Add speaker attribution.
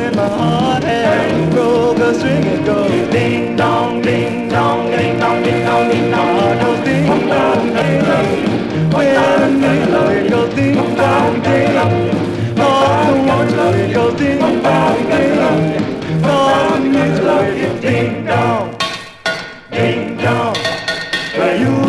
Speaker 1: in my heart and broke a string. It goes ding dong, ding dong, ding dong, ding dong, ding dong. Heart goes ding dong, ding dong. When it goes ding dong, ding dong. Oh, won't you? It goes ding dong, ding dong. Oh, it's like ding dong, ding dong. Where you